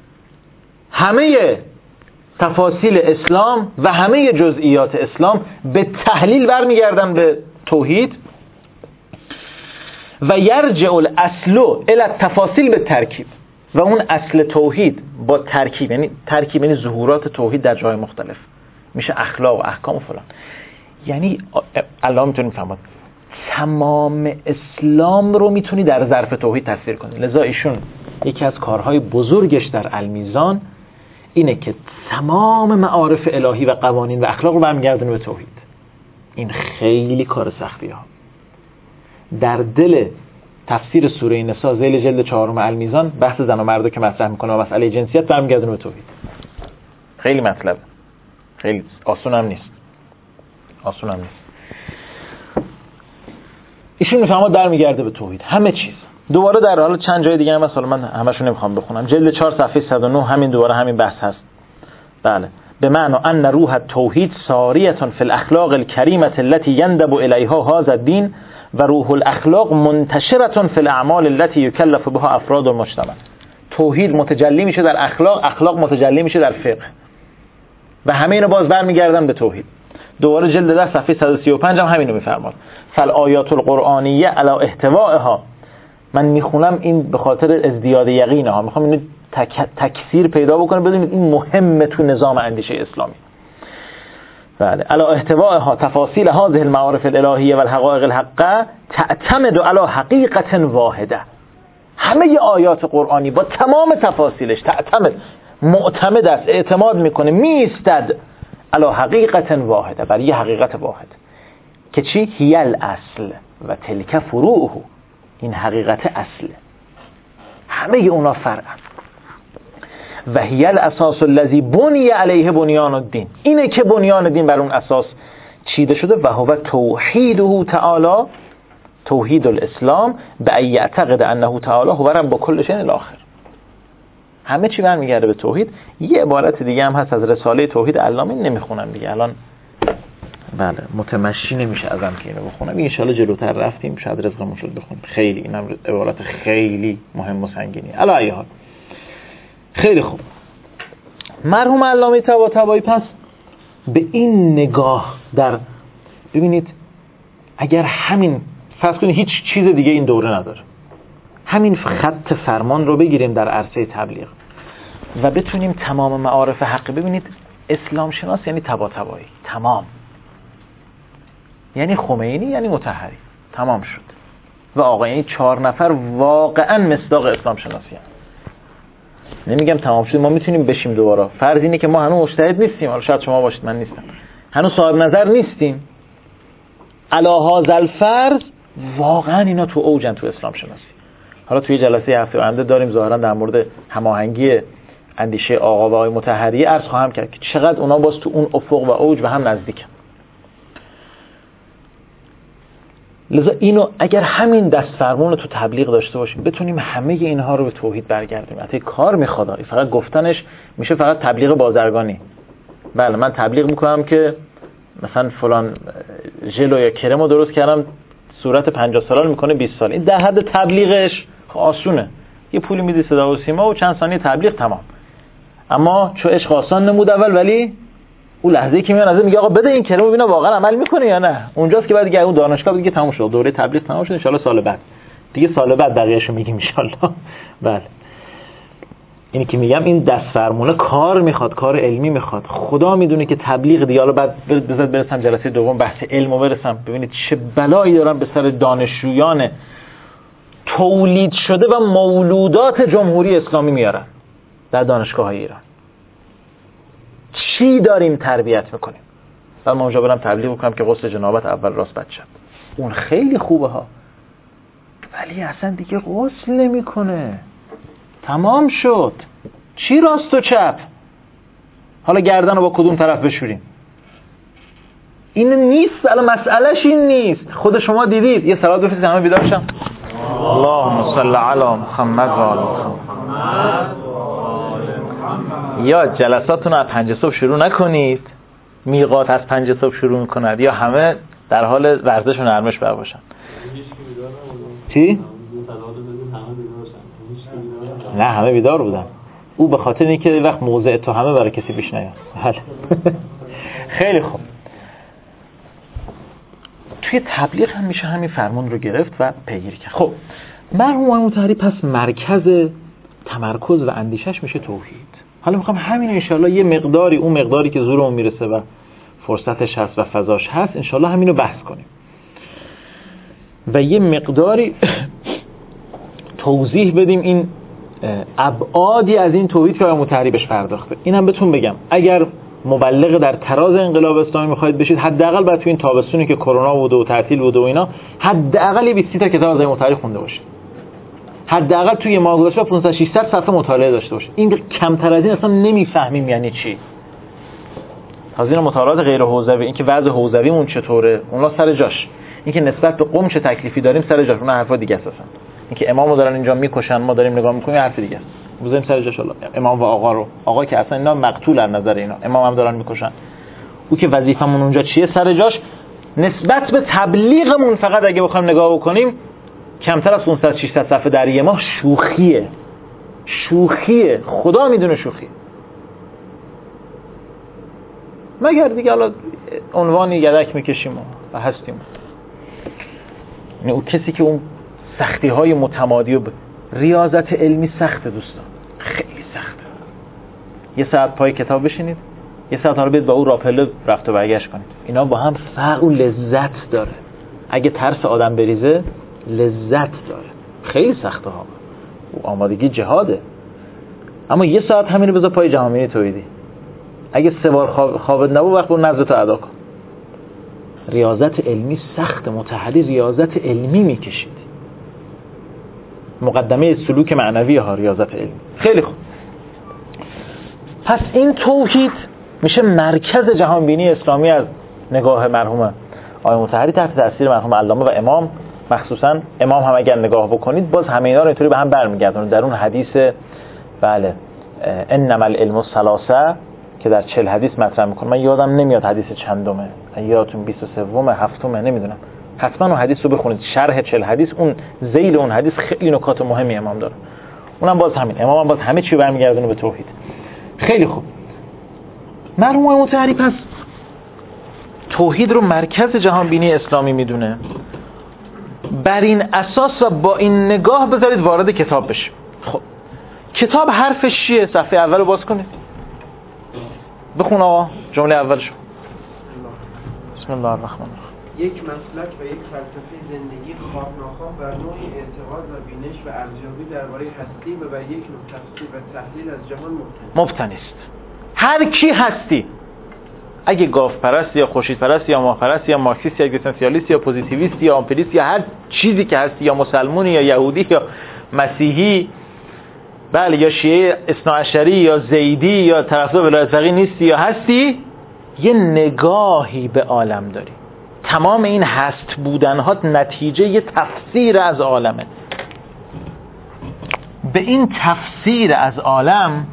همه تفاصیل اسلام و همه جزئیات اسلام به تحلیل برمیگردن به توحید. و یرجع الاصل الی التفاصیل به ترکیب. و اون اصل توحید با ترکیب، یعنی ترکیب یعنی ظهورات توحید در جای مختلف، میشه اخلاق و احکام و فلان. یعنی الله میتونی فهمید تمام اسلام رو میتونی در ظرف توحید تصویر کنی. لذا ایشون یکی از کارهای بزرگش در المیزان اینه که تمام معارف الهی و قوانین و اخلاق رو برمیگردونه به توحید. این خیلی کار سختیه ها. در دل تفسیر سوره نساء ذیل جلد چهارم المیزان بحث زن و مرد که مطرح میکنه و مسئله جنسیت برمیگردونه به توحید. خیلی مطلب، خیلی آسون هم نیست، آسون هم نیست. ایشون میفهمه در میگرده به توحید همه چیز. دوباره در حال چند جای دیگه هم مثلا من همشون نمیخوام بخونم. جلد چهار صفحه صد و نه همین دوباره همین بحث هست. بله، به معنی ان روح التوحید ساریه فی الاخلاق الکریمه التي يندب الیها هذا الدین و روح الاخلاق منتشره فی الاعمال التي یکلف بها افراد المجتمع. توحید متجلی میشه در اخلاق، اخلاق متجلی میشه در فقه و همه اینا باز برمیگردن به توحید. دوباره جلد ده صفحه صد و سی و پنج هم همینو میفرماد. فالآیات القرآنیه علی احتوائها. من میخونم این به خاطر ازدیاد یقینه ها، میخوام اینو تک... تکثیر پیدا بکنه بدونید این مهمه تو نظام اندیشه اسلامی. بله، علی احتوائها تفاصیل هذه المعارف الالهیه و الحقائق الحقه تعتمد علی حقیقت واحده. همه آیات قرآنی با تمام تفاصیلش تعتمد، معتمد است، اعتماد میکنه، میستد علی حقیقت واحده، بر یه حقیقت واحد که چی؟ هی الاصل و تلک فروعه. این حقیقت اصله، همه اونا فرعن. و هی الاساس الذی بنی علیه بنیان الدین، اینه که بنیان دین بر اون اساس چیده شده. و هو توحیده تعالی، توحید الاسلام، به ان یعتقد انه تعالی هو رب کل شیء الاخر. همه چی برمیگرده به توحید. یه عبارت دیگه هم هست از رساله توحید علامه، نمیخونم دیگه الان، بله متمشی نمیشه ازم که اینو بخونم، ان شاء الله جلوتر رفتیم شاید رزقمون شد بخونیم. خیلی اینم عبارت خیلی مهم و سنگینی. علی ای حال خیلی خوب. مرحوم علامه طباطبایی پس به این نگاه در، ببینید اگر همین فرض کنید هیچ چیز دیگه این دوره نداره، همین خط فرمان رو بگیریم در عرصه تبلیغ و بتونیم تمام معارف حق، ببینید اسلام شناس یعنی طباطبایی، تمام، یعنی خمینی، یعنی مطهری، تمام شد. و آقا یعنی چهار نفر واقعا مصداق اسلام شناسی هم. نمیگم تمام شد، ما میتونیم بشیم دوباره. فرض اینه که ما هنوز مجتهد نیستیم، حالا شاید شما باشید من نیستم، هنوز صاحب نظر نیستیم، علی هذا الفرض واقعا اینا تو اوجن تو اسلام شناسی. حالا توی جلسه هفته آینده داریم ظاهرا در مورد هماهنگی اندیشه آقا و آقای مطهری عرض خواهم کرد که چقدر اونا باز تو اون افق و اوج و هم نزدیکن. لذا اینو اگر همین دست فرمون رو تو تبلیغ داشته باشیم، بتونیم همه اینها رو به توحید برگردیم. حتی کار میخواد، فقط گفتنش میشه فقط تبلیغ بازرگانی. بله من تبلیغ میکنم که مثلا فلان ژل یا کرم رو درست کردم صورت پنجاه سالان میکنه بیست سال، این در حد تبلیغش آسونه، یه پولی میدی صدا و سیما و چند ثانیه تبلیغ تمام. اما چون عشق آسان نمود اول، ولی اون لحظه‌ای که میاد از میگه آقا بده این کرم ببینم واقعا عمل میکنه یا نه، اونجاست که بعد دیگه اون دانشگاه دیگه تموم شد، دوره تبلیغ تموم شد، ان شاء الله سال بعد دیگه سال بعد بقیه‌اشو میگیم ان شاء الله. بله اینی که میگم این دست فرمونه کار میخواد، کار علمی میخواد. خدا میدونه که تبلیغ دیگه، حالا بعد بذار برسم جلسه دوم بحث علمو برسم، ببینید چه بلایی دارن به سر دانشجویان تولید شده و مولودات جمهوری اسلامی میارن در دانشگاه‌های ایران. چی داریم تربیت میکنیم؟ بعد من اونجا برم تبلیغ بکنم که غسل جنابت اول راست بد شد، اون خیلی خوبه ها، ولی اصلا دیگه غسل نمیکنه، تمام شد. چی راست و چپ؟ حالا گردن رو با کدوم طرف بشوریم؟ این نیست، الان مسئلهش این نیست. خود شما دیدید، یه صلوات بفرستید همه بیدار شن. اللهم صل علی محمد و آل محمد. یا جلساتون رو از پنج صبح شروع نکنید، میقات از پنج صبح شروع میکند، یا همه در حال ورزش و نرمش بر باشن. چی؟ نه همه بیدار بودن. او به خاطر اینکه وقت موضع تو همه برای کسی پیش نیاد. خیلی خوب. توی تبلیغ هم میشه همین فرمان رو گرفت و پیگیری کرد. خب مرحوم آقای مطهری پس مرکز تمرکز و اندیشش میشه توحید. حالا میخوام همین انشالله یه مقداری، اون مقداری که زورمون میرسه و فرصتش هست و فضاش هست، انشالله همین رو بحث کنیم و یه مقداری توضیح بدیم این ابعادی از این توحید که آقای مطهری بهش پرداخته. اینم بهتون بگم اگر مبلغ در تراز انقلاب اسلامی میخواید بشید، حداقل باید تو این تابستونی که کرونا بوده و تعطیل بوده و اینا، حداقل بیست تا کتاب از آقای مطهری خونده باشید. حداقل توی ماه گذشته پانصد ششصد صفحه مطالعه داشته باشید. این کمتر از این اصلا نمیفهمیم یعنی چی. از این مطالعات غیر حوزوی، این که وضع حوزویمون چطوره، اونها سر جاش. این که نسبت به قم چه تکلیفی داریم سر جاش، اون حرفا دیگه است. اصلا این که امامو دارن اینجا میکشن ما داریم نگاه میکنیم حرف دیگه است. بذاریم سر جاش. الله امام و آقا رو، آقا که اصلا اینا مقتول از نظر اینا، امام هم دارن میکشن. او که وظیفمون اونجا چیه سر جاش. نسبت به تبلیغمون فقط اگه بخوایم نگاه بکنیم، کمتر از پانصد ششصد صفحه در یه ماه شوخیه. شوخیه، خدا میدونه شوخیه. مگر دیگه حالا عنوانی یدک میکشیم و هستیم. یعنی اون کسی که اون سختی های متمادی و ب... ریاضت علمی سخته دوستان، خیلی سخته. یه ساعت پای کتاب بشینید، یه ساعت ها رو بید با اون راپله رفت و برگشت کنید، اینا با هم فرق و لذت داره. اگه ترس آدم بریزه لذت داره. خیلی سخته ها، و آمادگی جهاده. اما یه ساعت همین رو بذار پای جهانبینی توحیدی، اگه سه بار خواب خوابت نبود وقت اون نظرتو ادا کن. ریاضت علمی سخت. مطهری ریاضت علمی میکشید. مقدمه سلوک معنوی ها ریاضت علمی. خیلی خوب. پس این توحید میشه مرکز جهانبینی اسلامی از نگاه مرحوم آقای مطهری تحت تاثیر مرحوم علامه و امام. مخصوصا امام هم اگر نگاه بکنید باز همه اینا رو اینطوری به هم برمیگردونه. در اون حدیث بله انما العلم الثلاثه که در چهل حدیث مطرح میکنه، من یادم نمیاد حدیث چندمه، یادتون بیست و سه هفتمه نمیدونم، حتما اون حدیث رو بخونید، شرح چهل حدیث، اون ذیل اون حدیث خیلی نکات مهمی امام داره. اونم باز همین، امام هم باز همه چی برمیگردونه به توحید. خیلی خوب. مرحوم مطهری پس توحید رو مرکز جهان بینی اسلامی میدونه. بر این اساس و با این نگاه بذارید وارد کتاب بشیم. خب کتاب حرفش چیه؟ صفحه اول رو باز کنید، بخون آقا جمله اولشو. بسم الله الرحمن الرحیم. یک مسلک و یک فلسفه زندگی خواه ناخواه بر نوعی اعتقاد و بینش و ارزیابی درباره هستی و بر یک نوع تفسیر و تحلیل از جهان مبتنی است. هر کی هستی، اگه گاف پرست یا خورشید پرست یا ماه پرست یا مارکسیست یا اگزیستانسیالیست یا پوزیتیویست یا آمپریست یا هر چیزی که هستی، یا مسلمانی یا یهودی یا مسیحی، بله، یا شیعه اثناعشری یا زیدی یا طرفدار ولایت فقیه نیستی یا هستی، یه نگاهی به عالم داری. تمام این هست بودنها نتیجه یه تفسیر از عالمه. به این تفسیر از عالم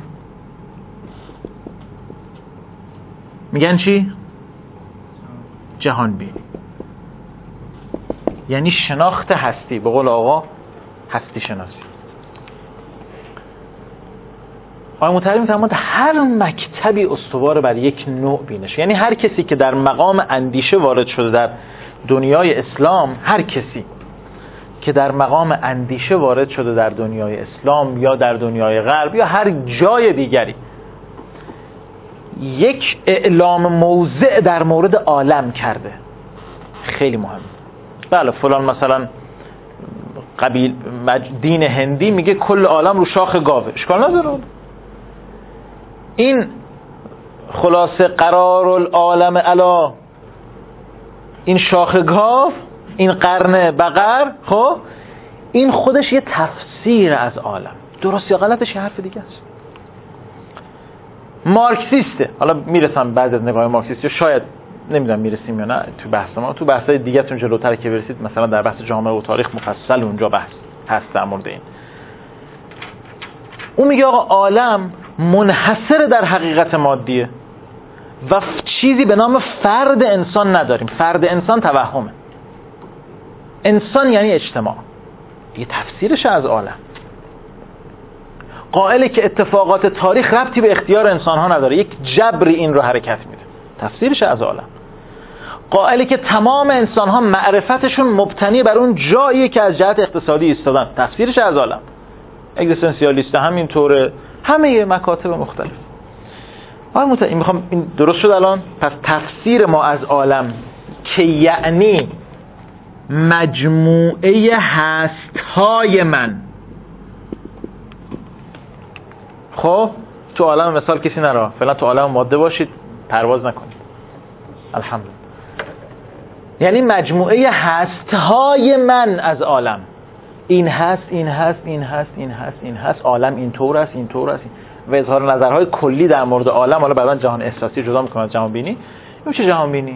میگن چی؟ جهان بینی. یعنی شناخت هستی، به قول آقا هستی شناسی. آقای مطهری می‌فرماید هر مکتبی استوار بر یک نوع بینش، یعنی هر کسی که در مقام اندیشه وارد شده در دنیای اسلام، هر کسی که در مقام اندیشه وارد شده در دنیای اسلام یا در دنیای غرب یا هر جای دیگری، یک اعلام موضع در مورد عالم کرده. خیلی مهم. بله فلان مثلا قبیل دین هندی میگه کل عالم رو شاخ گاوه، اشکال نداره. این خلاصه قرار العالم علا این شاخ گاو، این قرن بقر، خب این خودش یه تفسیر از عالم. درست یا غلطش یه حرف دیگه است. مارکسیسته، حالا میرسم بعد از نگاه مارکسیستی، شاید نمیدونم میرسیم یا نه تو بحث ما، تو بحثای دیگه تون جلوتر که برسید، مثلا در بحث جامعه و تاریخ مفصل اونجا بحث هست در مورد این. اون میگه آقا عالم منحصر در حقیقت مادیه و چیزی به نام فرد انسان نداریم. فرد انسان توهمه. انسان یعنی اجتماع. یه تفسیرش از عالم. قائله که اتفاقات تاریخ ربطی به اختیار انسان ها نداره، یک جبری این رو حرکت میده. تفسیرش از عالم. قائله که تمام انسان ها معرفتشون مبتنی بر اون جاییه که از جهت اقتصادی ایستادن. تفسیرش از عالم. اگزیستانسیالیست همین طوره، همه مکاتب مختلف. آره مت این میخوام این درست شد الان. پس تفسیر ما از عالم که یعنی مجموعه هست‌های من. خب تو عالم مثال کسی نرا، فعلا تو عالم ماده باشید، پرواز نکنید. الحمدلله. یعنی مجموعه هست‌های من از عالم. این هست، این هست، این هست، این هست، این هست، عالم این طور است، این طور است و اظهار نظرهای کلی در مورد عالم. حالا بعداً جهان احساسی جدا می‌کنه از جهان بینی. این میشه جهان بینی.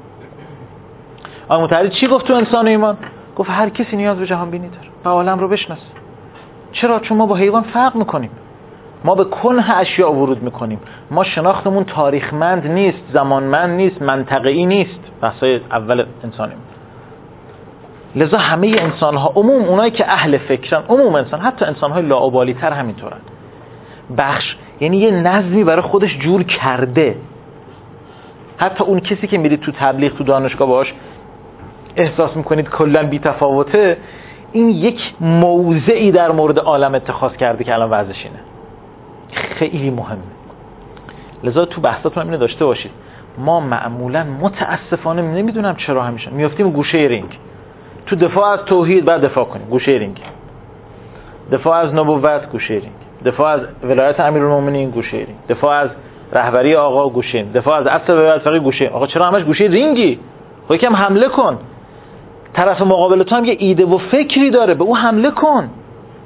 آقای مطهری چی گفت تو انسان و ایمان؟ گفت هر کسی نیاز به جهان بینی داره و عالم رو بشناسه. چرا؟ چون ما با حیوان فرق می‌کنیم. ما به کنه اشیاء ورود می‌کنیم. ما شناختمون تاریخمند نیست، زمانمند نیست، منطقه‌ای نیست. بحث‌های اول انسانیم. لذا همه انسان‌ها، عموم اونایی که اهل فکرن، عموم انسان، حتی انسان‌های لاابالی‌تر همینطورن. بخش یعنی یه نظمی برای خودش جور کرده. حتی اون کسی که میرید تو تبلیغ تو دانشگاه باش احساس میکنید کلا بی‌تفاوته، این یک موضعی در مورد عالم اتخاذ کرده که الان وضعش اینه. خیلی مهمه. لذا تو بحثاتون اینو داشته باشید. ما معمولا متاسفانه نمیدونم چرا همیشه میافتیم گوشه رینگ. تو دفاع از توحید بعد دفاع کنیم، گوشه رینگ. دفاع از نبوت، گوشه رینگ. دفاع از ولایت امیرالمومنین، گوشه رینگ. دفاع از رهبری آقا، گوشه رینگ. دفاع از اصل ولایت فقیه، گوشه. آقا چرا همش گوشه رینگی؟ خب یکم حمله کن. طرف مقابل تو هم یه ایده و فکری داره، به او حمله کن.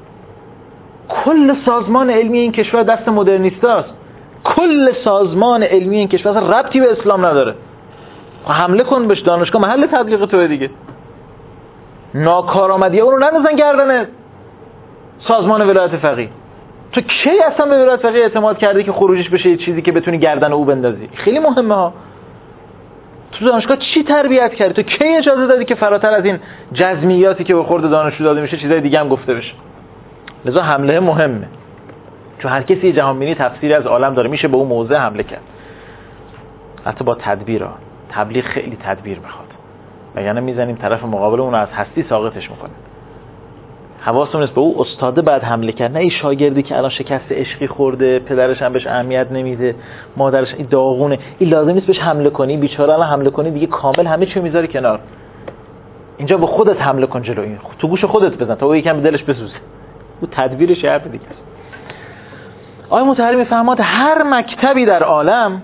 کل سازمان علمی این کشور دست مدرنیستاست. کل سازمان علمی این کشور اصلا ربطی به اسلام نداره. حمله کن بهش، دانشگاه محل تبلیغ توه دیگه. ناکارآمدی اون رو نندازن گردن سازمان ولایت فقیه. تو کی اصلا به ولایت فقیه اعتماد کردی که خروجش بشه یه چیزی که بتونی گردن او بندازی؟ خیلی مهمه ها. تو دانشگاه چی تربیت کردی؟ تو کی اجازه دادی که فراتر از این جزمیاتی که به خورد دانشجو داده میشه چیزای دیگه هم گفته بشه؟ لذا حمله مهمه، چون هر کسی جهانبینی تفسیری از عالم داره، میشه به اون موضع حمله کرد، حتی با تدبیر ها. تبلیغ خیلی تدبیر میخواد، وگرنه میزنیم طرف مقابل اون رو از هستی ساقطش میکنیم. حواسمون نیست به اون استاده بعد حمله کرد، نه این شاگردی که الان شکست عشقی خورده، پدرش هم بهش اهمیت نمیده، مادرش این داغونه، این لازم نیست بهش حمله کنی، بیچاره الان حمله کنی دیگه کامل همه چی میذاری کنار. اینجا به خودت حمله کن جلو این، تو گوش خودت بزن تا او یکم به دلش بسوزه. او تدبیرش حرف دیگه است. آقای مطهری میفهماد هر مکتبی در عالم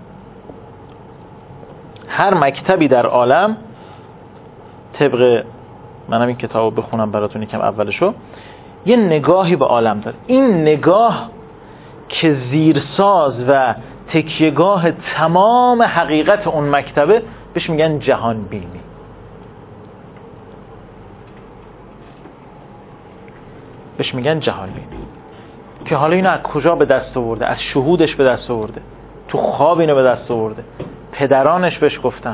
هر مکتبی در عالم طبق منم این کتابو بخونم براتون یکم اولشو، یه نگاهی به عالم داره. این نگاه که زیرساز و تکیهگاه تمام حقیقت اون مکتبه، بهش میگن جهان بینی. بهش میگن جهان بینی که حالا اینو از کجا به دست آورده؟ از شهودش به دست آورده، تو خواب اینو به دست آورده، پدرانش بهش گفتن،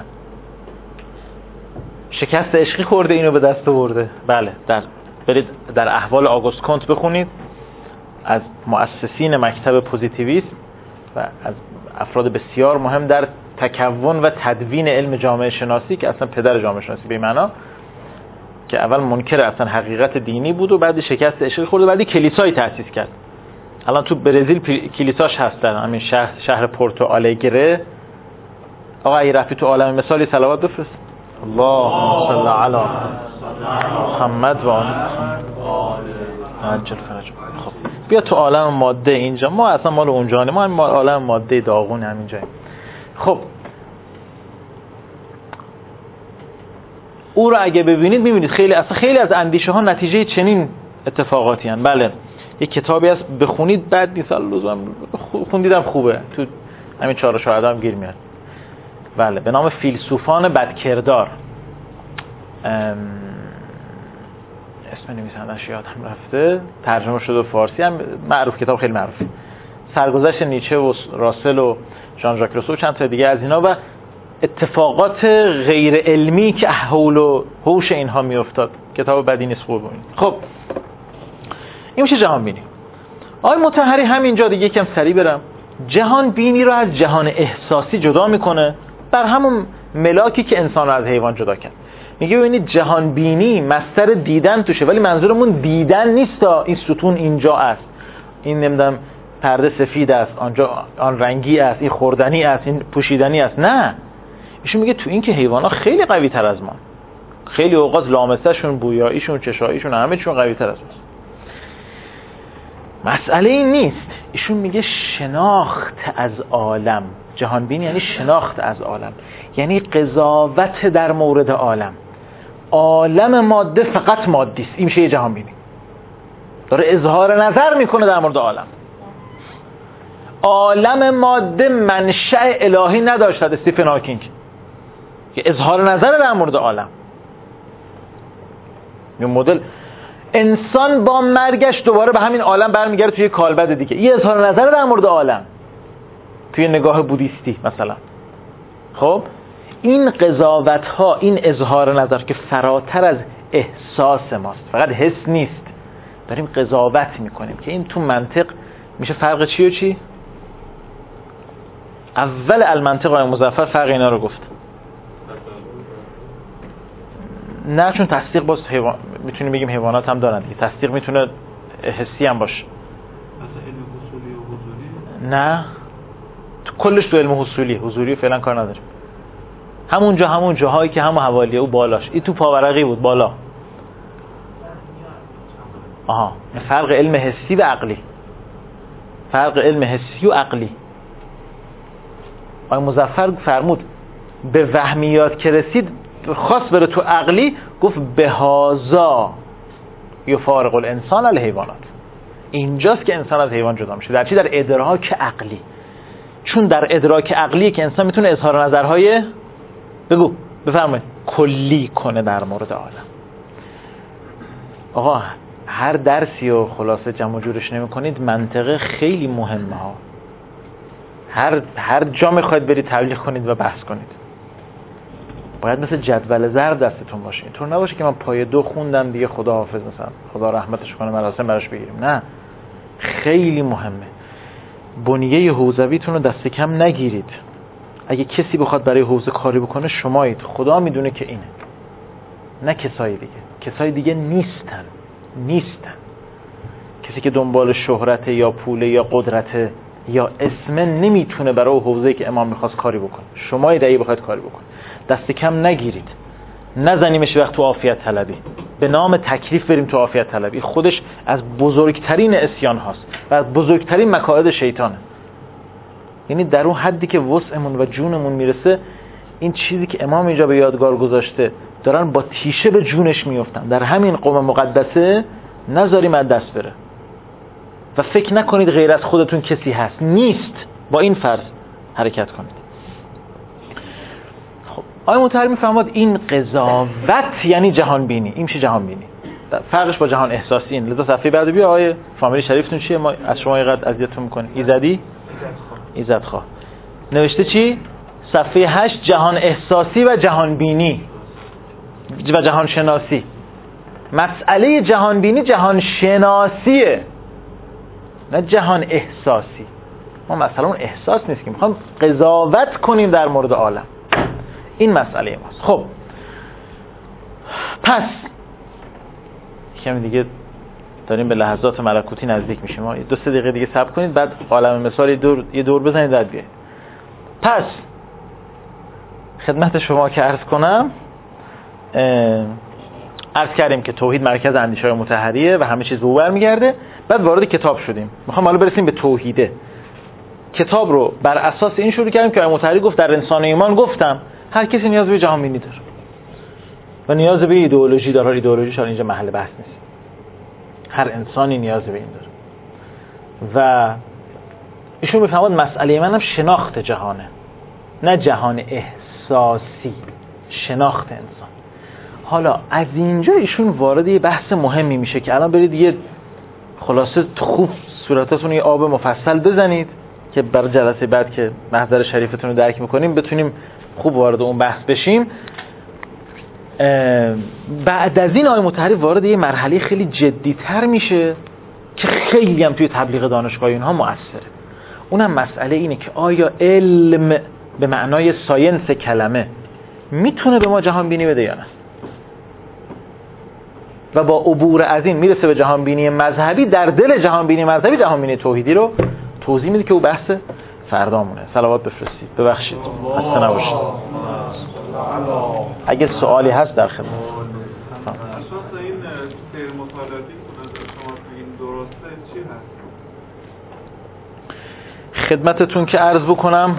شکست عشقی خورده اینو به دست آورده. بله، در برید در احوال آگوست کنت بخونید، از مؤسسین مکتب پوزیتیویسم و از افراد بسیار مهم در تکون و تدوین علم جامعه شناسی، که اصلا پدر جامعه شناسی به معنا، که اول منکر اصلا حقیقت دینی بود و بعد شکست عشقی خورد و بعد کلیسایی تأسیس کرد. الان تو برزیل کلیساش هست، در همین شهر شهر پورتو آلگره. آقا اگه رفتی تو عالم مثالی صلوات بفرست. اللهم صل علی محمد و آل عجل فرج. خب بیا تو عالم ماده اینجا، ما اصلا مال اونجا نه، ما مال عالم ماده داغون همینجا. خب او رو اگه ببینید میبینید خیلی اصلا خیلی از اندیشه ها نتیجه چنین اتفاقاتی هستند. بله، یک کتابی هست بخونید، بعد مثلا لزوما خوندیدم خوبه، تو همین چهار شاهدا هم گیر میاد. بله، به نام فیلسوفان بدکردار. اسم نویسنده‌اش یادم رفته، ترجمه شده به فارسی، هم معروف، کتاب خیلی معروفه. سرگذشت نیچه و راسل و ژان ژاک روسو و چند تا دیگه از اینا و اتفاقات غیر علمی که حول و حوش اینها میافتاد. کتاب بدی نیست، خوبه. خب این میشه جهان بینی. آقای مطهری همینجا دیگه یکم سریع برم، جهان بینی رو از جهان احساسی جدا میکنه، بر همون ملاکی که انسان رو از حیوان جدا کرد. میگه ببینید جهان بینی مصدر دیدن توشه، ولی منظورمون دیدن نیست. این ستون اینجا است، این نمیدونم پرده سفید است، آنجا آن رنگی است، این خوردنی است، این پوشیدنی است. نه، ایشون میگه تو این که حیوانات خیلی قوی تر از ما، خیلی اوقات لامسه‌شون، بویاییشون، چشاییشون، همه چون قوی تر از ماست. مسئله این نیست. ایشون میگه شناخت از عالم، جهان بینی یعنی شناخت از عالم، یعنی قضاوت در مورد عالم. عالم ماده فقط مادی است، این میشه یه جهان بینی. داره اظهار نظر میکنه در مورد عالم. عالم ماده منشأ الهی نداشت. استیفن هاکینگ که اظهار نظر در مورد عالم، یه مدل انسان با مرگش دوباره به همین عالم برمیگرده توی کالبد دیگه، یه اظهار نظر در مورد عالم توی نگاه بودیستی مثلا. خب این قضاوت ها، این اظهار نظر که فراتر از احساس ماست، فقط حس نیست، داریم قضاوت میکنیم که این تو منطق میشه فرق چی و چی؟ اول المنطق های مظفر فرق اینا رو گفت. نه، چون تصدیق باز حیوان میتونیم بگیم حیوانات هم دارن دیگه، تصدیق میتونه حسی هم باشه. نه، تو کلش تو علم حصولی، حضوری فعلا کار نداریم. همونجا همون جاهایی که همون حوالیه او بالاش، این تو پاورقی بود بالا. آها، فرق علم حسی و عقلی، فرق علم حسی و عقلی. آقای مظفر فرمود به وهمیات که رسید خاص بره تو عقلی، گفت بهازا یفارق الانسان الحیوانات. اینجاست که انسان از حیوان جدا میشه. در چی؟ در ادراک عقلی. چون در ادراک عقلی که انسان میتونه اظهار نظرهای بگو بفرمایید کلی کنه در مورد عالم. آقا هر درسی و خلاصه جمع و جورش نمی کنید، منطقه خیلی مهمه ها. هر هر جا میخواید برید تبلیغ کنید و بحث کنید، باید مثل جدول ضرب دستتون باشه. اینطور نباشه که من پای دو خوندم دیگه خدا حافظ، مثلا خدا رحمتش کنه مراسم براش بگیریم. نه، خیلی مهمه. بنیه حوزویتون رو دست کم نگیرید. اگه کسی بخواد برای حوزه کاری بکنه شمایید. خدا میدونه که اینه، نه کسای دیگه. کسای دیگه نیستن نیستن کسی که دنبال شهرت یا پول یا قدرت یا اسم نمیتونه برای حوزه‌ای که امام میخواست کاری بکنه. شمایید اگه بخواید کاری بکنه، دست کم نگیرید. نزنیمش وقت تو عافیت طلبی، به نام تکلیف بریم تو عافیت طلبی. خودش از بزرگترین اسیان هاست و از بزرگترین مکائد شیطانه. یعنی در اون حدی که وسعمون و جونمون میرسه، این چیزی که امام اینجا به یادگار گذاشته دارن با تیشه به جونش میافتن. در همین قوم مقدسه نذاریم از دست بره و فکر نکنید غیر از خودتون کسی هست. نیست. با این فرض حرکت کنید. خب آیه مطهر میفرماد این قضاوت یعنی جهان بینی. این میشه جهان بینی. فرقش با جهان احساسی این. لذا صفحه بعد بیا آیه فامیلی شریفتون چیه؟ ما از شما اینقدر اذیتتون میکنیم. ایزدی ایزد خواه نوشته چی؟ صفحه هشت جهان احساسی و جهان بینی و جهان شناسی. مسئله جهان بینی جهان شناسیه، نه جهان احساسی. ما مثلا اون احساس نیست که میخوام قضاوت کنیم در مورد عالم. این مسئله ماست. خب پس کمی دیگه داریم به لحظات ملکوتی نزدیک میشیم. ما دو سه دقیقه دیگه صبر کنید، بعد عالم مثال یه دور یه دور بزنید بعد بیاید. پس خدمت شما که عرض کنم، عرض کردیم که توحید مرکز اندیشه های مطهریه و همه چیز به او برمیگرده. بعد وارد کتاب شدیم. میخوام حالا برسیم به توحیده. کتاب رو بر اساس این شروع کردیم که مطهری گفت در انسان ایمان گفتم هر کسی نیاز به جهان بینی داره و نیاز به ایدئولوژی داره. ایدئولوژیش اینجا محل بحث نیست. هر انسانی نیاز به این داره. و ایشون میفهمد مسئله منم شناخت جهانه، نه جهان احساسی، شناخت انسان. حالا از اینجا ایشون وارد یه بحث مهمی میشه که الان برید یه خلاصه خوب صورتاتون یه آب مفصل بزنید که برای جلسه بعد که محضر شریفتون رو درک میکنیم بتونیم خوب وارد اون بحث بشیم. بعد از این آیه مطهری وارد یه مرحله خیلی جدی‌تر میشه که خیلی هم توی تبلیغ دانشگاهی اونها مؤثره. اونم مسئله اینه که آیا علم به معنای ساینس کلمه میتونه به ما جهان بینی بده یا نه؟ و با عبور از این میرسه به جهان بینی مذهبی. در دل جهان بینی مذهبی جهان بینی توحیدی رو توضیح میده که او بحث فردامونه. صلوات بفرستید. ببخشید خسته نباشید. اگه سوالی هست در خدمت. اساس این سیر مطالعاتی که شما این درسته چی هست؟ خدمتتون که عرض بکنم،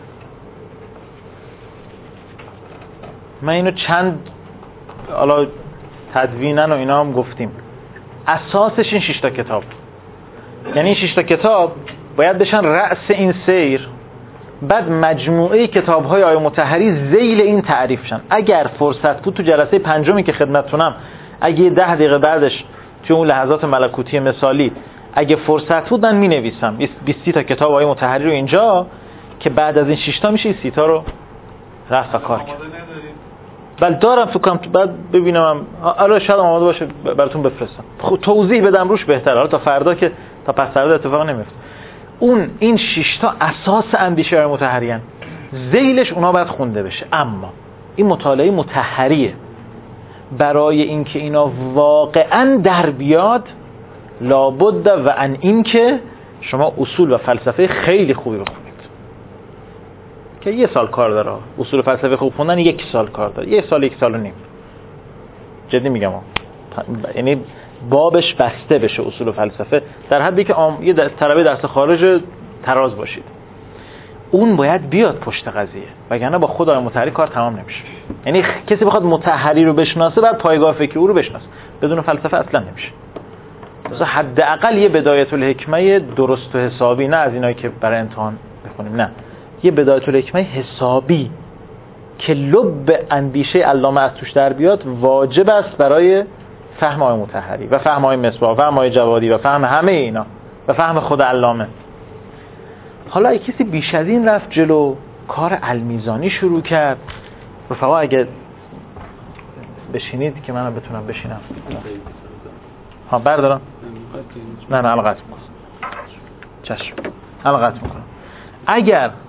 من اینو چند حالا تدوینن و اینا هم گفتیم. اساسش این شش تا کتاب، یعنی این شش تا کتاب باید بشن رأس این سیر. بعد مجموعه کتاب‌های آیه مطهری ذیل این تعریف شن. اگر فرصت بود تو جلسه پنجمی که خدمتتونم، اگه ده دقیقه بعدش تو اون لحظات ملکوتی مثالی اگه فرصت بود من می‌نویسم بیست تا کتاب آیه مطهری رو اینجا که بعد از این شش تا میشه سی تا رو رفع کار کرد. بله دارم فکر کنم بعد ببینم حالا شاید آماده باشه براتون بفرستم. خب توضیح بدم روش بهتره. حالا تا فردا که تا پس فردا اتفاق نمیفته. اون این شش تا اساس اندیشه های مطهری ان. ذیلش اونا باید خونده بشه. اما این مطالعه مطهریه. برای اینکه اینا واقعا در بیاد لابد و ان اینکه شما اصول و فلسفه خیلی خوبی بخونید که یه سال کار داره. اصول فلسفه خوب خوندن یک سال کار داره. یه سال یک سال و نیم. جدی میگم ها. یعنی بابش بسته بشه اصول فلسفه در حدی که آم... یه طلبه درس خارج تراز باشید. اون باید بیاد پشت قضیه، وگرنه با خود آیه مطهری کار تمام نمیشه. یعنی کسی بخواد مطهری رو بشناسه بعد پایگاه فکری او رو بشناسه. بدون فلسفه اصلا نمیشه. مثلا حداقل یه بدایت الحکمه درست و حسابی، نه از اینایی که برای امتحان بخونیم، نه یه بدایت الحکمه حسابی که لب اندیشه علامه از توش در بیاد واجب است برای فهم آقای مطهری و فهم آقای مصباح و فهم آقای جوادی و فهم همه اینا و فهم خود علامه. حالا اگه کسی بیش از این رفت جلو، کار المیزانی شروع کرد، رفقا اگه بشینید که من بتونم بشینم. ها بردارم؟ نه نه الان قطع میکنم. چشم الان قطع میکنم. اگر